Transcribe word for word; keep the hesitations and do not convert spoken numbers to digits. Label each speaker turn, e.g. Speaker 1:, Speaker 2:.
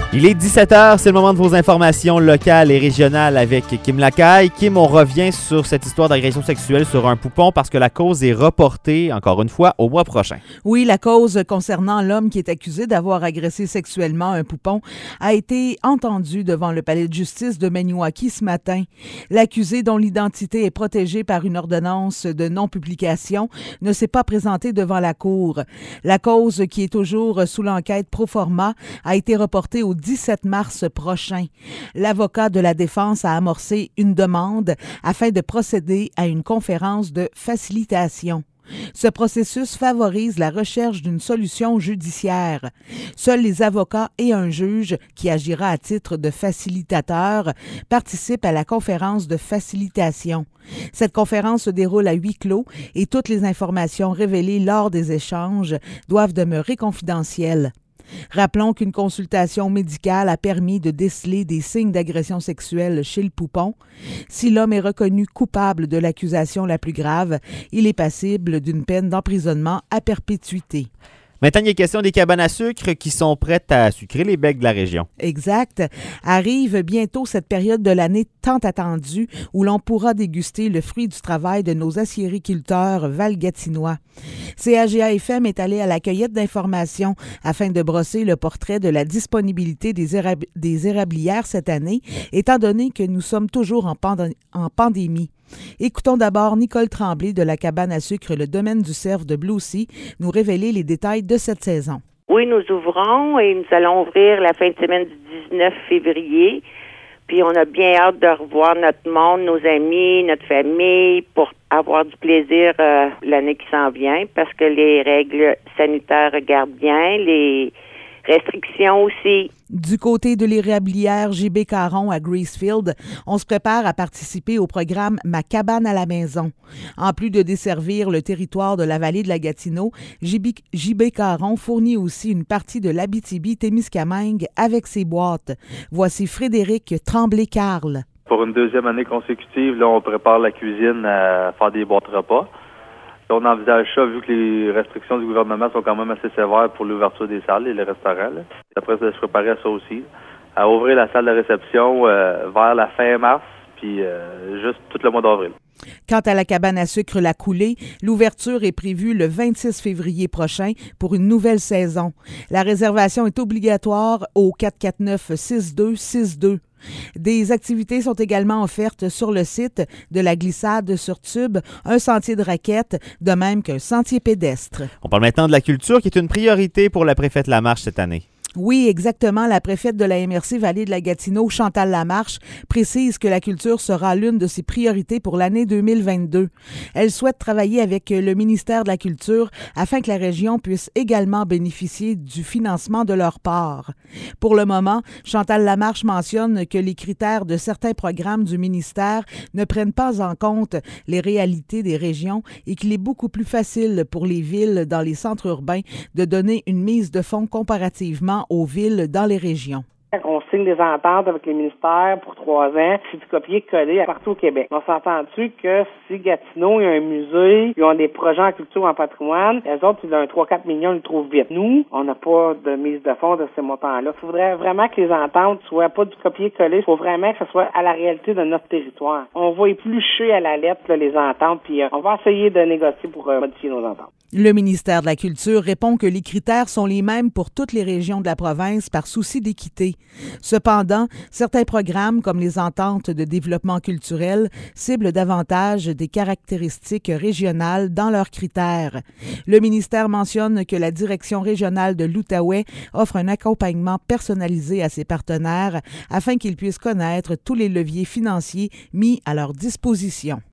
Speaker 1: Il est dix-sept heures, c'est le moment de vos informations locales et régionales avec Kim Lacaille. Kim, on revient sur cette histoire d'agression sexuelle sur un poupon parce que la cause est reportée, encore une fois, au mois prochain.
Speaker 2: Oui, la cause concernant l'homme qui est accusé d'avoir agressé sexuellement un poupon a été entendue devant le palais de justice de Maniwaki ce matin. L'accusé, dont l'identité est protégée par une ordonnance de non-publication, ne s'est pas présenté devant la cour. La cause, qui est toujours sous l'enquête pro forma, a été reportée au dix-sept mars prochain. L'avocat de la défense a amorcé une demande afin de procéder à une conférence de facilitation. Ce processus favorise la recherche d'une solution judiciaire. Seuls les avocats et un juge, qui agira à titre de facilitateur, participent à la conférence de facilitation. Cette conférence se déroule à huis clos et toutes les informations révélées lors des échanges doivent demeurer confidentielles. Rappelons qu'une consultation médicale a permis de déceler des signes d'agression sexuelle chez le poupon. Si l'homme est reconnu coupable de l'accusation la plus grave, il est passible d'une peine d'emprisonnement à perpétuité.
Speaker 1: Maintenant, il est question des cabanes à sucre qui sont prêtes à sucrer les becs de la région.
Speaker 2: Exact. Arrive bientôt cette période de l'année tant attendue où l'on pourra déguster le fruit du travail de nos aciériculteurs valgatinois. C A G A F M est allé à la cueillette d'informations afin de brosser le portrait de la disponibilité des, érab- des érablières cette année, étant donné que nous sommes toujours en, pand- en pandémie. Écoutons d'abord Nicole Tremblay de la cabane à sucre Le Domaine du Cerf de Bleucy nous révéler les détails de cette saison.
Speaker 3: Oui, nous ouvrons et nous allons ouvrir la fin de semaine du dix-neuf février. Puis on a bien hâte de revoir notre monde, nos amis, notre famille pour avoir du plaisir euh, l'année qui s'en vient parce que les règles sanitaires regardent bien, les restrictions aussi.
Speaker 2: Du côté de l'érablière J B Caron à Gracefield, on se prépare à participer au programme Ma cabane à la maison. En plus de desservir le territoire de la vallée de la Gatineau, J B Caron fournit aussi une partie de l'Abitibi-Témiscamingue avec ses boîtes. Voici Frédéric Tremblay-Carle.
Speaker 4: Pour une deuxième année consécutive, là, on prépare la cuisine à faire des boîtes repas. On envisage ça vu que les restrictions du gouvernement sont quand même assez sévères pour l'ouverture des salles et les restaurants. Là. Après, ça se préparer à ça aussi. À ouvrir la salle de réception euh, vers la fin mars, puis euh, juste tout le mois d'avril.
Speaker 2: Quant à la cabane à sucre La Coulée, l'ouverture est prévue le vingt-six février prochain pour une nouvelle saison. La réservation est obligatoire au quatre quatre neuf six deux six deux. Des activités sont également offertes sur le site, de la glissade sur tube, un sentier de raquettes, de même qu'un sentier pédestre.
Speaker 1: On parle maintenant de la culture qui est une priorité pour la préfète Lamarche cette année.
Speaker 2: Oui, exactement. La préfète de la M R C Vallée de la Gatineau, Chantal Lamarche, précise que la culture sera l'une de ses priorités pour l'année deux mille vingt-deux. Elle souhaite travailler avec le ministère de la Culture afin que la région puisse également bénéficier du financement de leur part. Pour le moment, Chantal Lamarche mentionne que les critères de certains programmes du ministère ne prennent pas en compte les réalités des régions et qu'il est beaucoup plus facile pour les villes dans les centres urbains de donner une mise de fonds comparativement aux villes dans les régions.
Speaker 5: On signe des ententes avec les ministères pour trois ans. C'est du copier-coller partout au Québec. On s'entend-tu que si Gatineau, il y a un musée, ils ont des projets en culture, en patrimoine, les autres, ils ont un trois à quatre millions, ils le trouvent vite. Nous, on n'a pas de mise de fonds de ces montants-là. Il faudrait vraiment que les ententes soient pas du copier-coller. Il faut vraiment que ce soit à la réalité de notre territoire. On va éplucher à la lettre là, les ententes, puis euh, on va essayer de négocier pour euh, modifier nos ententes.
Speaker 2: Le ministère de la Culture répond que les critères sont les mêmes pour toutes les régions de la province par souci d'équité. Cependant, certains programmes, comme les ententes de développement culturel, ciblent davantage des caractéristiques régionales dans leurs critères. Le ministère mentionne que la direction régionale de l'Outaouais offre un accompagnement personnalisé à ses partenaires afin qu'ils puissent connaître tous les leviers financiers mis à leur disposition.